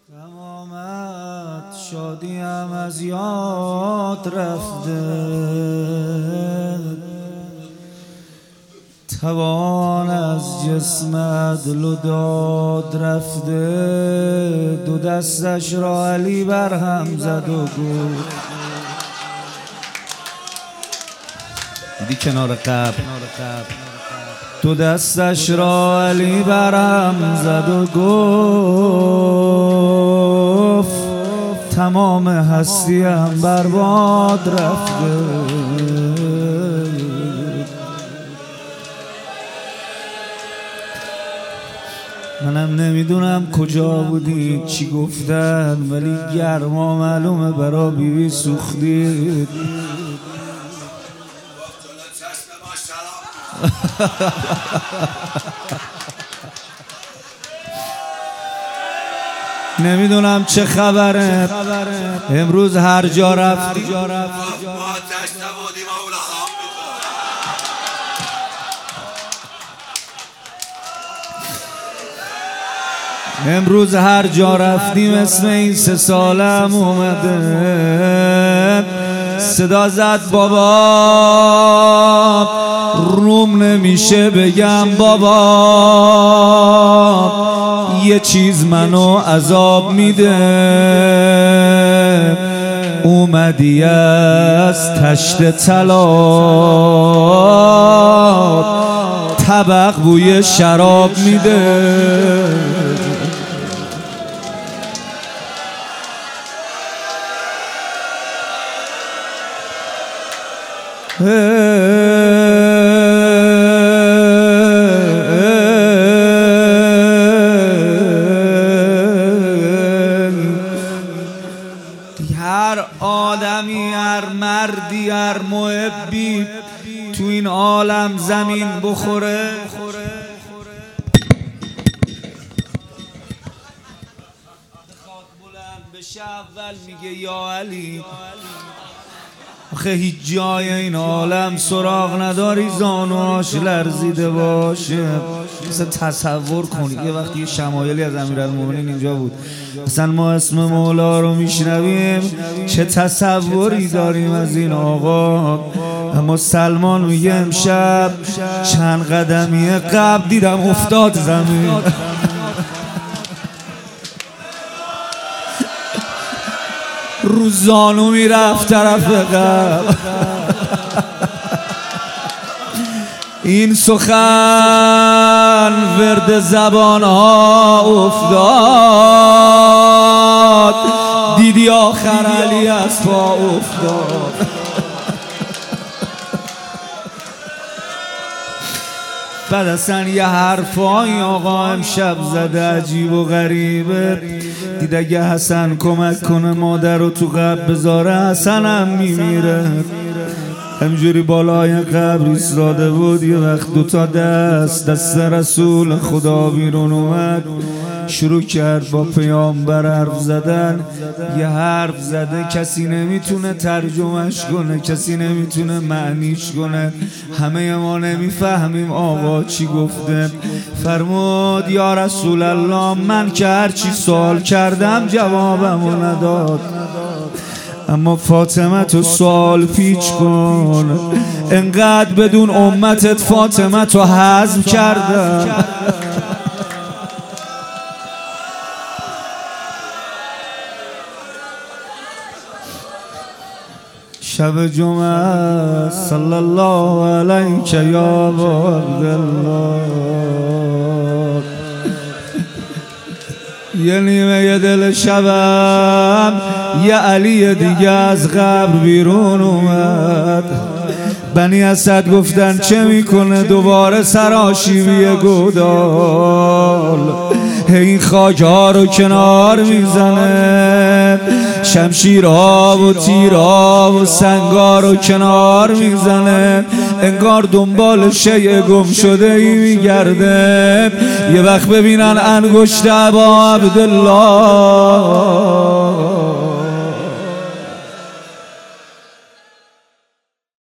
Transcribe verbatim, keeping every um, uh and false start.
تمامت شادیم از یاد رفته، توان از جسم عدل و داد رفته. دو دستش را علی برهم زد و گفت، دیدی کنار قبر، دو دستش را علی برهم زد و گفت تمام هستیم برباد رفته. منم نمیدونم کجا بودید چی گفتن، ولی گرما معلومه برا بیبی سوختید. نمیدونم چه خبره، امروز هر جا رفتی امروز هر جا رفتیم اسم این سه سالم اومده. صدا زد بابا، روم نمیشه بگم بابا، یه چیز منو عذاب میده. اومدی از تشت طلا، طبق بوی شراب میده. هر آدمی، هر مردی، هر محبی تو این عالم زمین بخوره، بخواد بلند بشه اول میگه یا علی. آخه هیچ جای این عالم سراغ نداری زانوهاش لرزیده باشه. مثلا تصور کنید یه وقتی یه شمایلی از امیرالمومنین اینجا بود، مثلا ما اسم مولا رو میشنویم چه تصوری داریم از این آقا. اما سلمان میگه امشب چند قدمی قبل دیدم افتاد زمین. رو زانو میرفت طرف قبل. این سخن ورد زبانها افتاد، دیدی آخر علی از پا افتاد. بعد اصلا یه حرفای آقا امشب زده عجیب و غریبه. دید اگه حسن کمک کنه مادر رو تو قبر بذاره حسن هم میمیره. همجوری بالای قبر ایستاده بود، یه وقت دوتا دست دست رسول خدا بیرون اومد، شروع کرد با پیامبر حرف زدن. یه حرف زده کسی نمیتونه ترجمهش کنه، کسی نمیتونه معنیش کنه، همه ما نمیفهمیم آقا چی گفته. فرمود یا رسول الله، من که هرچی سوال کردم جوابمو نداد، اما فاطمه تو سوال پیچ کن، انقدر بدون امتت فاطمه تو حذف کردم. شب جمعه صلی الله علیک یا عبدالله، یه نیمه یه دل شبم یه علی دیگه از قبر بیرون اومد. بنی اسد گفتن چه میکنه؟ دوباره سراشیبی گودال، این خاک ها رو کنار میزنه، شمشیرها و تیرها و سنگا رو کنار میزنه، انگار دنبال شیء گم شده ای میگرده. یه وقت ببینن انگشت ابا عبدالله